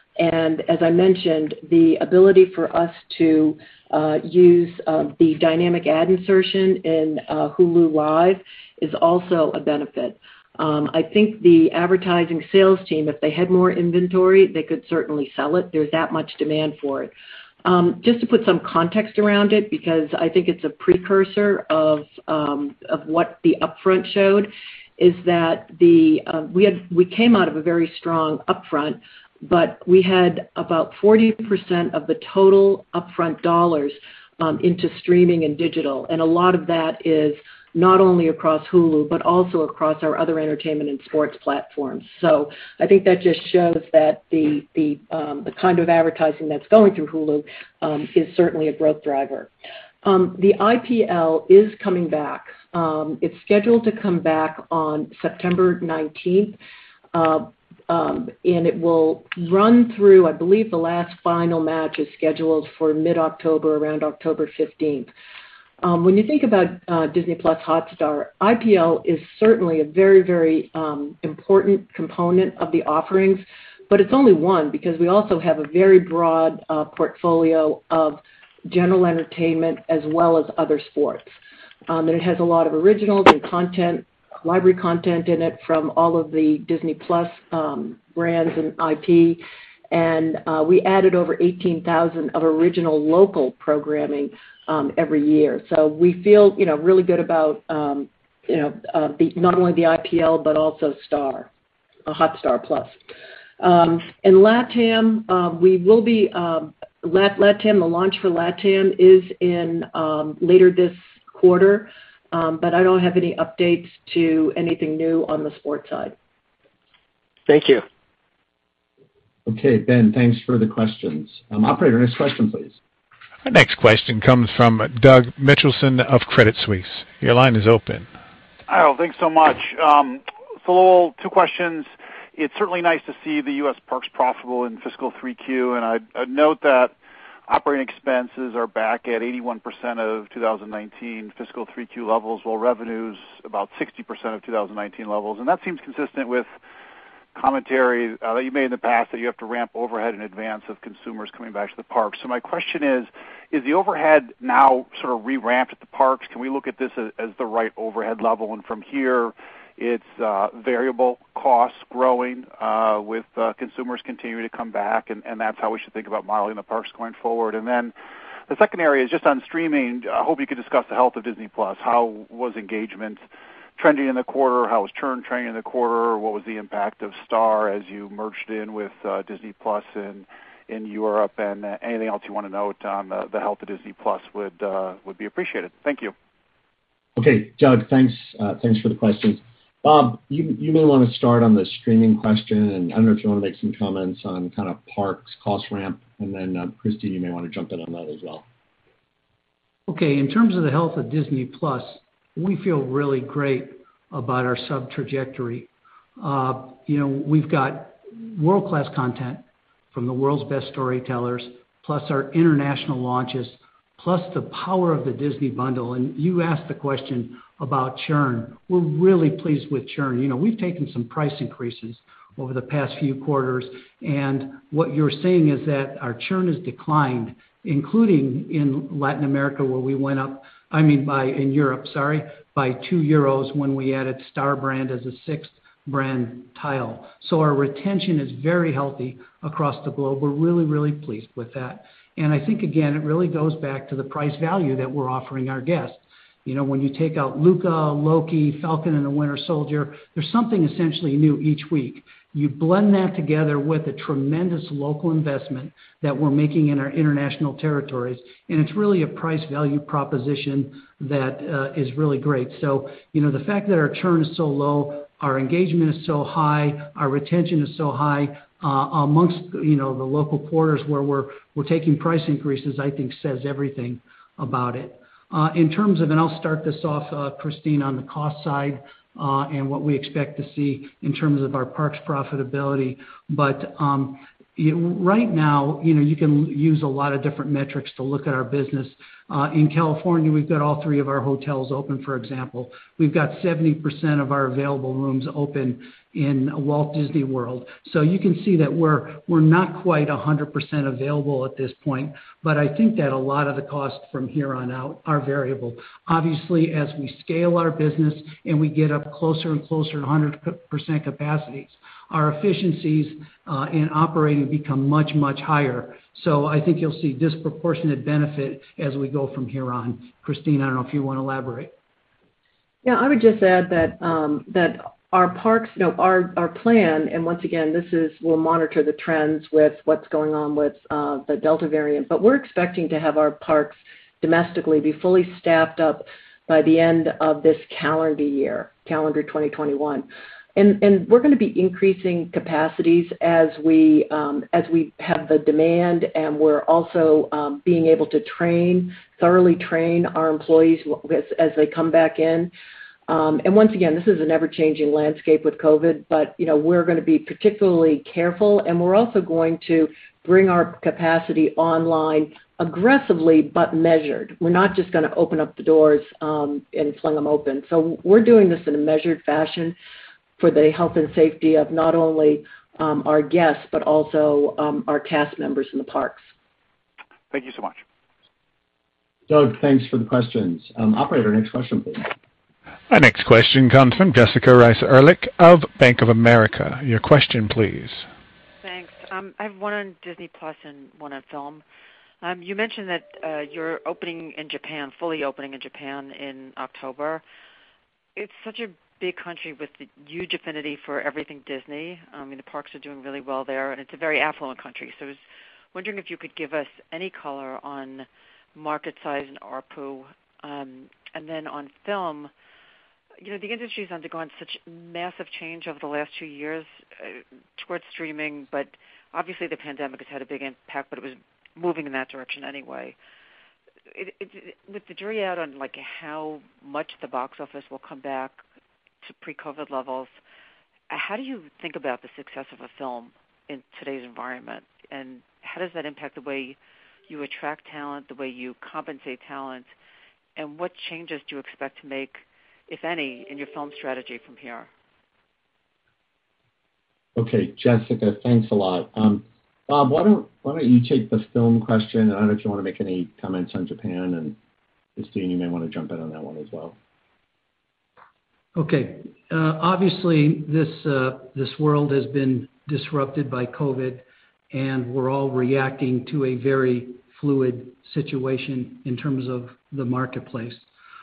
Speaker 4: And as I mentioned, the ability for us to uh, use uh, the dynamic ad insertion in uh, Hulu Live is also a benefit. Um, I think the advertising sales team, if they had more inventory, they could certainly sell it. There's that much demand for it. Um, just to put some context around it, because I think it's a precursor of um, of what the upfront showed, is that the uh, we had we came out of a very strong upfront, but we had about forty percent of the total upfront dollars um, into streaming and digital, and a lot of that is not only across Hulu, but also across our other entertainment and sports platforms. So I think that just shows that the the um, the kind of advertising that's going through Hulu um, is certainly a growth driver. Um, the I P L is coming back. Um, it's scheduled to come back on September nineteenth. Uh, Um, and it will run through, I believe the last final match is scheduled for mid-October, around October fifteenth. Um, when you think about uh, Disney Plus Hotstar, I P L is certainly a very, very um, important component of the offerings, but it's only one because we also have a very broad uh, portfolio of general entertainment as well as other sports. Um, and it has a lot of originals and content, library content in it from all of the Disney Plus um, brands and I P, and uh, we added over eighteen thousand of original local programming um, every year. So we feel, you know, really good about, um, you know, uh, the, not only the I P L but also Star, uh, Hotstar Plus. Um, and LATAM, uh, we will be um, Lat- LATAM. The launch for LATAM is in um, later this quarter. Um, but I don't have any updates to anything new on the sports side.
Speaker 8: Thank you.
Speaker 2: Okay, Ben, thanks for the questions. Um, operator, next question, please.
Speaker 1: Our next question comes from Doug Mitchelson of Credit Suisse. Your line is open.
Speaker 9: Oh, thanks so much. Um, so, Lowell, two questions. It's certainly nice to see the U S parks profitable in fiscal three Q, and I'd, I'd note that operating expenses are back at eighty-one percent of two thousand nineteen fiscal three Q levels, while revenues about sixty percent of two thousand nineteen levels. And that seems consistent with commentary uh, that you made in the past that you have to ramp overhead in advance of consumers coming back to the parks. So my question is, is the overhead now sort of re-ramped at the parks? Can we look at this as, as the right overhead level? And from here, it's uh, variable costs growing uh, with uh, consumers continuing to come back, and, and that's how we should think about modeling the parks going forward. And then the second area is just on streaming. I hope you could discuss the health of Disney Plus. How was engagement trending in the quarter? How was churn trending in the quarter? What was the impact of Star as you merged in with uh, Disney Plus in in Europe? And uh, anything else you want to note on the, the health of Disney Plus would uh, would be appreciated. Thank you.
Speaker 2: Okay, Doug, thanks uh, thanks for the questions. Bob, you you may want to start on the streaming question, and I don't know if you want to make some comments on kind of parks cost ramp, and then uh, Christy, you may want to jump in on that as well.
Speaker 6: Okay, in terms of the health of Disney Plus, we feel really great about our sub trajectory. Uh, you know, we've got world-class content from the world's best storytellers, plus our international launches, plus the power of the Disney bundle. And you asked the question about churn. We're really pleased with churn. You know, we've taken some price increases over the past few quarters, and what you're saying is that our churn has declined, including in Latin America, where we went up, I mean, by in Europe, sorry, by two euros when we added Star brand as a sixth brand tile. So our retention is very healthy across the globe. We're really, really pleased with that. And I think, again, it really goes back to the price value that we're offering our guests. You know, when you take out Luca, Loki, Falcon and the Winter Soldier, there's something essentially new each week. You blend that together with a tremendous local investment that we're making in our international territories, and it's really a price value proposition that uh, is really great. So, you know, the fact that our churn is so low, our engagement is so high, our retention is so high, uh, amongst, you know, the local quarters where we're, we're taking price increases, I think says everything about it. Uh, in terms of, and I'll start this off, uh, Christine, on the cost side, Uh, and what we expect to see in terms of our parks profitability. But um, you, right now, you know, you can use a lot of different metrics to look at our business. Uh, in California, we've got all three of our hotels open, for example. We've got seventy percent of our available rooms open in Walt Disney World. So you can see that we're we're not quite one hundred percent available at this point, but I think that a lot of the costs from here on out are variable. Obviously, as we scale our business and we get up closer and closer to one hundred percent capacities, our efficiencies uh, in operating become much, much higher. So I think you'll see disproportionate benefit as we go from here on. Christine, I don't know if you want to elaborate.
Speaker 4: Yeah, I would just add that um, that our parks, you know, our, our plan, and once again, this is, we'll monitor the trends with what's going on with uh, the Delta variant, but we're expecting to have our parks domestically be fully staffed up by the end of this calendar year, calendar twenty twenty-one. And, and we're going to be increasing capacities as we um, as we have the demand, and we're also um, being able to train, thoroughly train our employees as, as they come back in. Um, and once again, this is an ever-changing landscape with COVID, but you know we're going to be particularly careful, and we're also going to bring our capacity online aggressively but measured. We're not just going to open up the doors um, and fling them open. So we're doing this in a measured fashion for the health and safety of not only um, our guests, but also um, our cast members in the parks.
Speaker 9: Thank you so much.
Speaker 2: Doug, thanks for the questions. Um, operator, next question, please.
Speaker 1: Our next question comes from Jessica Rice Ehrlich of Bank of America. Your question, please.
Speaker 10: Thanks. Um, I have one on Disney Plus and one on film. Um, you mentioned that uh, you're opening in Japan, fully opening in Japan in October. It's such a big country with a huge affinity for everything Disney. I mean, the parks are doing really well there, and it's a very affluent country. So I was wondering if you could give us any color on market size and A R P U. Um, and then on film, you know, the industry has undergone such massive change over the last two years uh, towards streaming, but obviously the pandemic has had a big impact, but it was moving in that direction anyway. It, it, it, with the jury out on like how much the box office will come back to pre-COVID levels, how do you think about the success of a film in today's environment, and how does that impact the way you attract talent, the way you compensate talent, and what changes do you expect to make, if any, in your film strategy from here?
Speaker 2: Okay, Jessica, thanks a lot. Um, Bob, why don't why don't you take the film question? I don't know if you want to make any comments on Japan, and Christine, you may want to jump in on that one as well.
Speaker 6: Okay. Uh, obviously, this uh, this world has been disrupted by COVID, and we're all reacting to a very fluid situation in terms of the marketplace.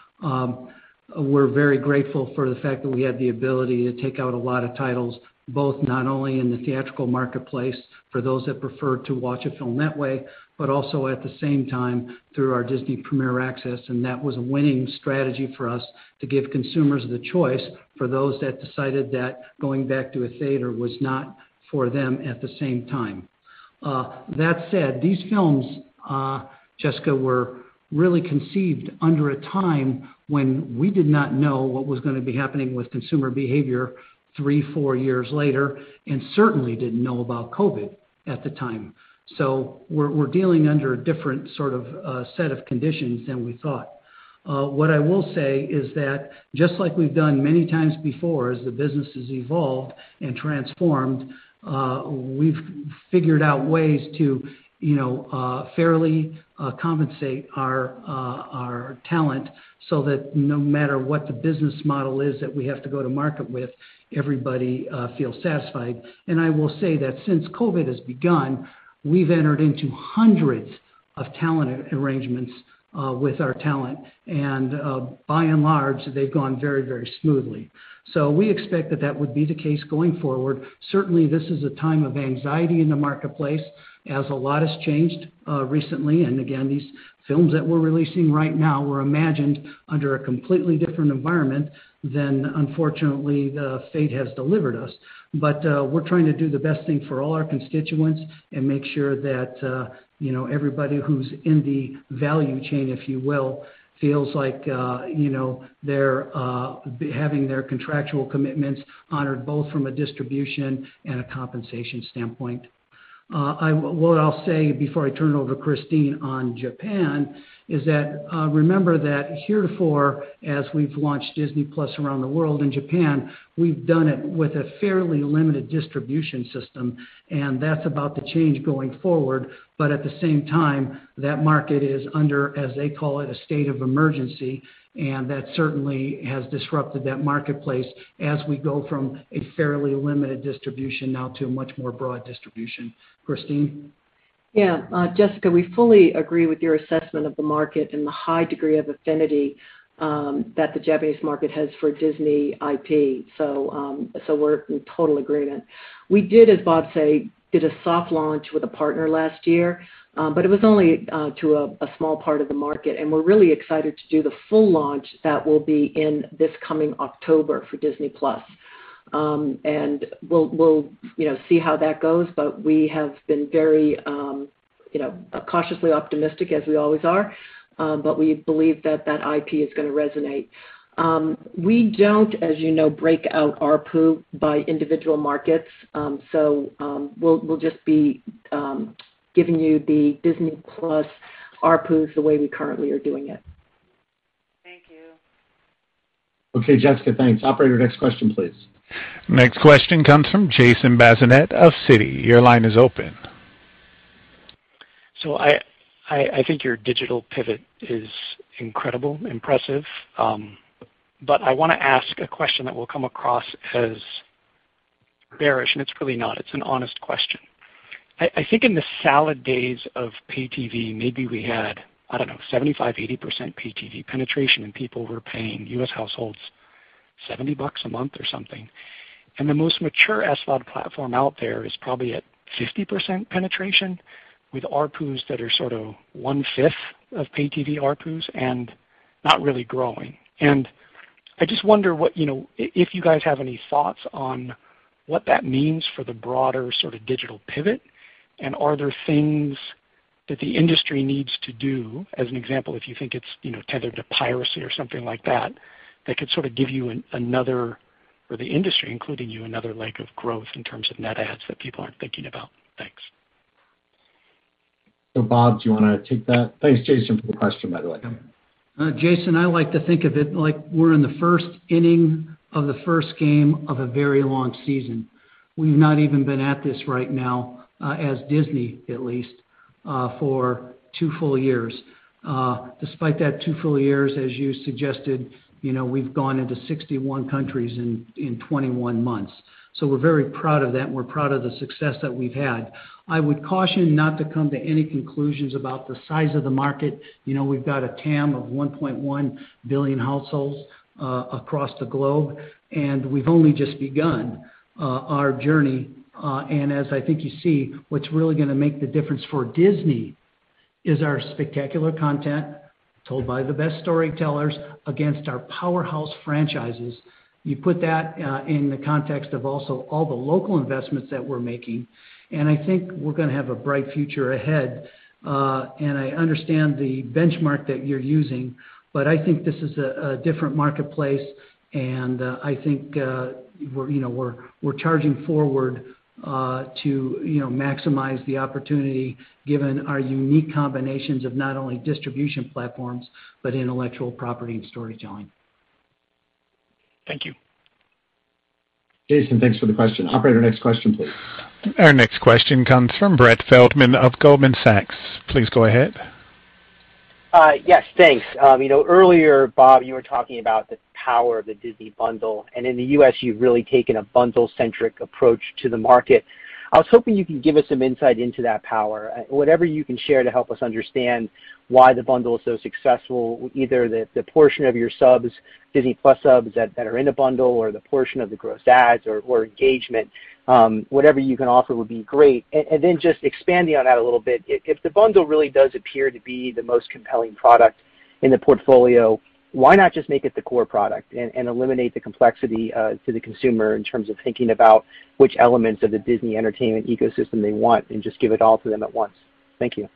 Speaker 6: Um, we're very grateful for the fact that we had the ability to take out a lot of titles, both not only in the theatrical marketplace for those that prefer to watch a film that way, but also at the same time through our Disney Premier Access. And that was a winning strategy for us to give consumers the choice for those that decided that going back to a theater was not for them at the same time. Uh, that said, these films, uh, Jessica, were really conceived under a time when we did not know what was going to be happening with consumer behavior three, four years later, and certainly didn't know about COVID at the time. So we're, we're dealing under a different sort of uh, set of conditions than we thought. Uh, what I will say is that just like we've done many times before as the business has evolved and transformed, uh, we've figured out ways to, you know, uh, fairly uh, compensate our uh, our talent so that no matter what the business model is that we have to go to market with, everybody uh, feels satisfied. And I will say that since COVID has begun, we've entered into hundreds of talent arrangements uh, with our talent, and uh, by and large, they've gone very, very smoothly. So we expect that that would be the case going forward. Certainly, this is a time of anxiety in the marketplace, as a lot has changed uh, recently. And again, these films that we're releasing right now were imagined under a completely different environment than, unfortunately, the fate has delivered us. But uh, we're trying to do the best thing for all our constituents and make sure that uh, you know, everybody who's in the value chain, if you will, feels like uh, you know, they're uh, having their contractual commitments honored both from a distribution and a compensation standpoint. Uh, I, what I'll say before I turn it over to Christine on Japan is that uh, remember that heretofore, as we've launched Disney Plus around the world, in Japan, we've done it with a fairly limited distribution system, and that's about to change going forward. But at the same time, that market is under, as they call it, a state of emergency, and that certainly has disrupted that marketplace as we go from a fairly limited distribution now to a much more broad distribution. Christine?
Speaker 4: Yeah, uh, Jessica, we fully agree with your assessment of the market and the high degree of affinity um, that the Japanese market has for Disney I P. So, um, so we're in total agreement. We did, as Bob said, did a soft launch with a partner last year, um, but it was only uh, to a, a small part of the market, and we're really excited to do the full launch that will be in this coming October for Disney Plus. Um, and we'll, we'll, you know, see how that goes, but we have been very, um, you know, cautiously optimistic, as we always are, um, but we believe that that I P is going to resonate. Um, we don't, as you know, break out A R P U by individual markets, um, so um, we'll, we'll just be um, giving you the Disney Plus A R P Us the way we currently are doing it.
Speaker 10: Thank you.
Speaker 2: Okay, Jessica, thanks. Operator, next question, please.
Speaker 1: Next question comes from Jason Bazinet of Citi. Your line is open.
Speaker 11: So I, I, I think your digital pivot is incredible, impressive. Um, but I want to ask a question that will come across as bearish, and it's really not. It's an honest question. I, I think in the salad days of pay T V, maybe we had, I don't know, seventy-five, eighty percent pay T V penetration, and people were paying, U S households, seventy bucks a month or something. And the most mature S V O D platform out there is probably at fifty percent penetration with A R P Us that are sort of one-fifth of pay T V A R P Us and not really growing. And I just wonder what, you know, if you guys have any thoughts on what that means for the broader sort of digital pivot, and are there things that the industry needs to do, as an example, if you think it's, you know, tethered to piracy or something like that, that could sort of give you an, another, or the industry, including you, another leg of growth in terms of net ads that people aren't thinking about? Thanks.
Speaker 2: So Bob, do you want to take that? Thanks, Jason, for the question, by the way.
Speaker 6: Uh, Jason, I like to think of it like we're in the first inning of the first game of a very long season. We've not even been at this right now, uh, as Disney at least, uh, for two full years. Uh, despite that two full years, as you suggested, you know, we've gone into sixty-one countries in, in twenty-one months. So we're very proud of that, and we're proud of the success that we've had. I would caution not to come to any conclusions about the size of the market. You know, we've got a T A M of one point one billion households uh, across the globe, and we've only just begun uh, our journey. Uh, and as I think you see, what's really going to make the difference for Disney is our spectacular content told by the best storytellers against our powerhouse franchises. You put that uh, in the context of also all the local investments that we're making, and I think we're going to have a bright future ahead. Uh, and I understand the benchmark that you're using, but I think this is a, a different marketplace, and uh, I think uh, we're, you know, we're we're charging forward uh, to you know maximize the opportunity given our unique combinations of not only distribution platforms but intellectual property and storytelling.
Speaker 11: Thank you.
Speaker 2: Jason, thanks for the question. Operator, next question, please.
Speaker 1: Our next question comes from Brett Feldman of Goldman Sachs. Please go ahead.
Speaker 12: Uh, yes, thanks. Um, you know, earlier, Bob, you were talking about the power of the Disney bundle, and in the U S, you've really taken a bundle-centric approach to the market. I was hoping you could give us some insight into that power, uh, whatever you can share to help us understand why the bundle is so successful, either the, the portion of your subs, Disney Plus subs that, that are in a bundle, or the portion of the gross ads or, or engagement. Um, whatever you can offer would be great. And, and then just expanding on that a little bit, if, if the bundle really does appear to be the most compelling product in the portfolio, why not just make it the core product and, and eliminate the complexity uh, to the consumer in terms of thinking about which elements of the Disney entertainment ecosystem they want and just give it all to them at once? Thank you.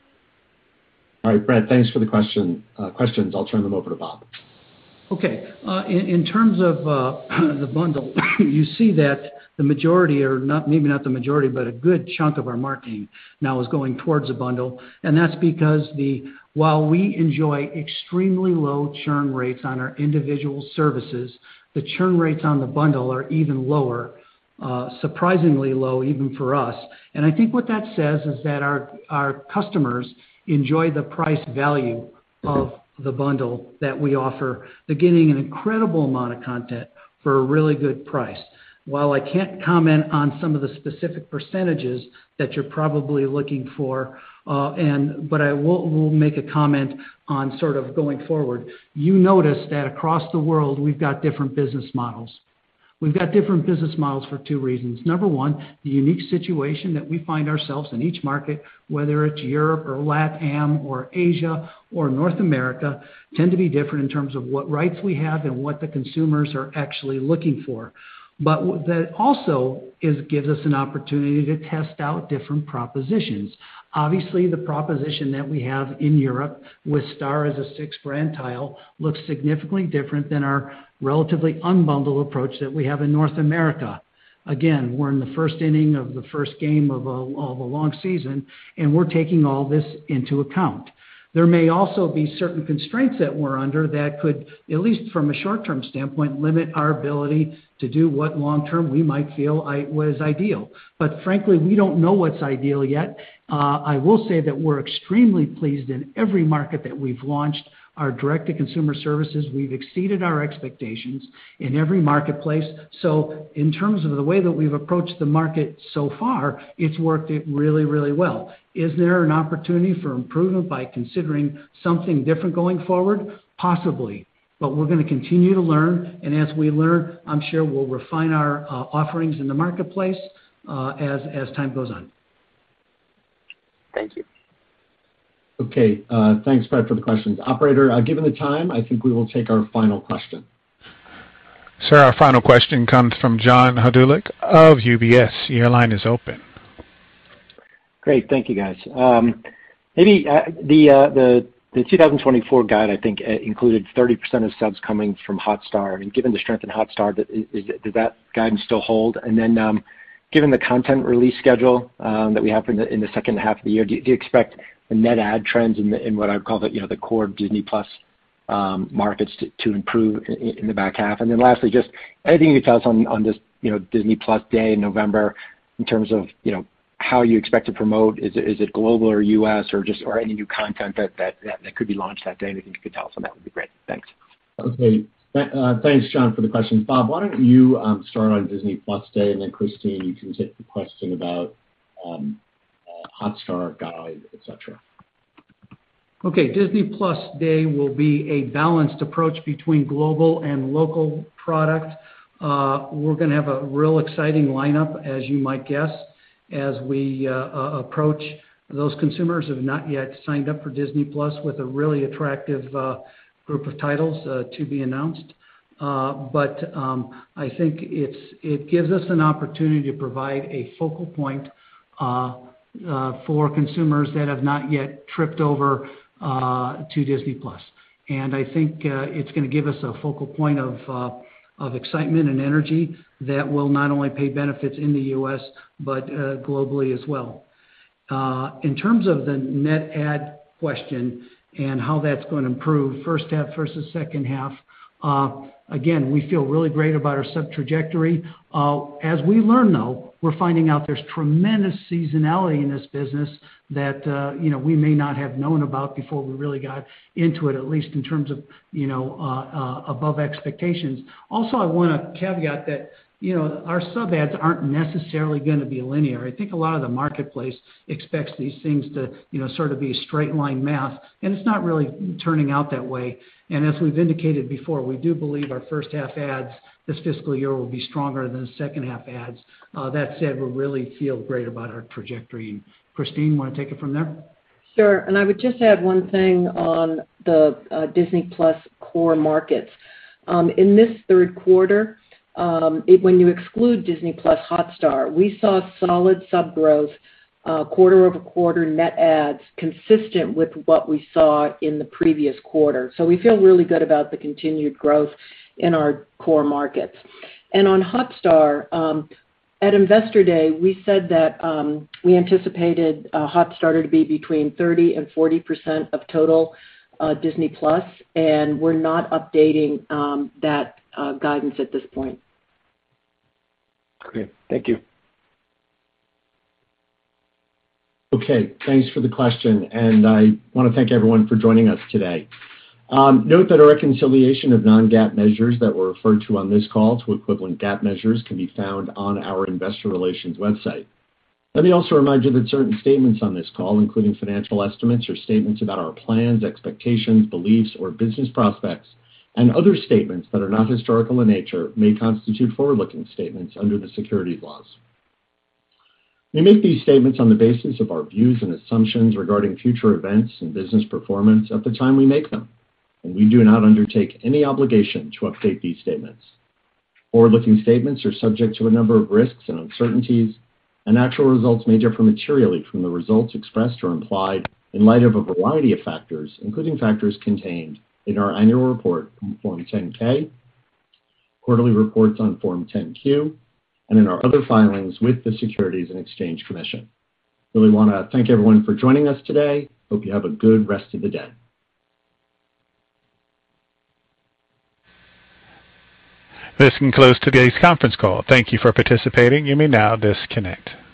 Speaker 2: All right, Brett, thanks for the question. Uh, questions. I'll turn them over to Bob.
Speaker 6: Okay. Uh, in, in terms of uh, the bundle, you see that the majority, or not maybe not the majority, but a good chunk of our marketing now is going towards a bundle, and that's because the while we enjoy extremely low churn rates on our individual services, the churn rates on the bundle are even lower, uh, surprisingly low even for us. And I think what that says is that our, our customers enjoy the price value of the bundle that we offer. They're getting an incredible amount of content for a really good price. While I can't comment on some of the specific percentages that you're probably looking for, uh, and but I will, will make a comment on sort of going forward. You notice that across the world we've got different business models. We've got different business models for two reasons. Number one, the unique situation that we find ourselves in each market, whether it's Europe or LATAM or Asia or North America, tend to be different in terms of what rights we have and what the consumers are actually looking for. But that also is, gives us an opportunity to test out different propositions. Obviously, the proposition that we have in Europe with Star as a six-brand tile looks significantly different than our relatively unbundled approach that we have in North America. Again, we're in the first inning of the first game of a, of a long season, and we're taking all this into account. There may also be certain constraints that we're under that could, at least from a short-term standpoint, limit our ability to do what long-term we might feel was ideal. But frankly, we don't know what's ideal yet. Uh, I will say that we're extremely pleased in every market that we've launched our direct-to-consumer services. We've exceeded our expectations in every marketplace. So in terms of the way that we've approached the market so far, it's worked it really, really well. Is there an opportunity for improvement by considering something different going forward? Possibly. But we're going to continue to learn, and as we learn, I'm sure we'll refine our uh, offerings in the marketplace uh, as, as time goes on.
Speaker 12: Thank you.
Speaker 2: Okay, uh, thanks, Brett, for the questions. Operator, uh, given the time, I think we will take our final question.
Speaker 1: Sir, our final question comes from John Hodulik of U B S. Your line is open.
Speaker 13: Great, thank you, guys. Um, maybe uh, the, uh, the the two thousand twenty-four guide, I think, uh, included thirty percent of subs coming from Hotstar. I mean, given the strength in Hotstar, is, is, does that guidance still hold? And then, um, given the content release schedule um, that we have in the, in the second half of the year, do you, do you expect the net ad trends in, the, in what I would call the, you know, the core Disney Plus um, markets to, to improve in, in the back half? And then lastly, just anything you could tell us on, on this, you know, Disney Plus Day in November in terms of, you know, how you expect to promote? Is it, is it global or U S or just or any new content that, that, that, that could be launched that day? Anything you could tell us on that would be great. Thanks.
Speaker 2: Okay. Uh, thanks, John, for the questions. Bob, why don't you um, start on Disney Plus Day, and then Christine, you can take the question about um, uh, Hotstar Guide, et cetera.
Speaker 6: Okay, Disney Plus Day will be a balanced approach between global and local product. Uh, we're going to have a real exciting lineup, as you might guess, as we uh, uh, approach those consumers who have not yet signed up for Disney Plus with a really attractive uh, group of titles uh, to be announced. Uh, but um, I think it's it gives us an opportunity to provide a focal point uh, uh, for consumers that have not yet tripped over uh, to Disney Plus. And I think uh, it's going to give us a focal point of uh, of excitement and energy that will not only pay benefits in the U S but uh, globally as well. Uh, in terms of the net ad question and how that's going to improve first half versus second half. Uh, again, we feel really great about our sub trajectory. Uh, as we learn, though, we're finding out there's tremendous seasonality in this business that uh, you know we may not have known about before we really got into it, at least in terms of you know uh, uh, above expectations. Also, I want to caveat that you know, our sub ads aren't necessarily going to be linear. I think a lot of the marketplace expects these things to, you know, sort of be straight line math, and it's not really turning out that way. And as we've indicated before, we do believe our first half ads this fiscal year will be stronger than the second half ads. Uh, that said, we really feel great about our trajectory. And Christine, want to take it from there?
Speaker 4: Sure, and I would just add one thing on the uh, Disney Plus core markets. Um, in this third quarter, Um, it, when you exclude Disney Plus Hotstar, we saw solid sub growth, uh, quarter over quarter net adds consistent with what we saw in the previous quarter. So we feel really good about the continued growth in our core markets. And on Hotstar, um, at Investor Day, we said that um, we anticipated uh, Hotstar to be between thirty and forty percent of total uh, Disney Plus, and we're not updating um, that Uh, guidance at this point.
Speaker 13: Okay, thank you.
Speaker 2: Okay, thanks for the question, and I want to thank everyone for joining us today. Um, note that a reconciliation of non-GAAP measures that were referred to on this call to equivalent GAAP measures can be found on our investor relations website. Let me also remind you that certain statements on this call, including financial estimates or statements about our plans, expectations, beliefs, or business prospects, and other statements that are not historical in nature may constitute forward-looking statements under the securities laws. We make these statements on the basis of our views and assumptions regarding future events and business performance at the time we make them, and we do not undertake any obligation to update these statements. Forward-looking statements are subject to a number of risks and uncertainties, and actual results may differ materially from the results expressed or implied in light of a variety of factors, including factors contained in our annual report on Form ten K, quarterly reports on Form ten Q, and in our other filings with the Securities and Exchange Commission. Really want to thank everyone for joining us today. Hope you have a good rest of the day.
Speaker 1: This concludes today's conference call. Thank you for participating. You may now disconnect.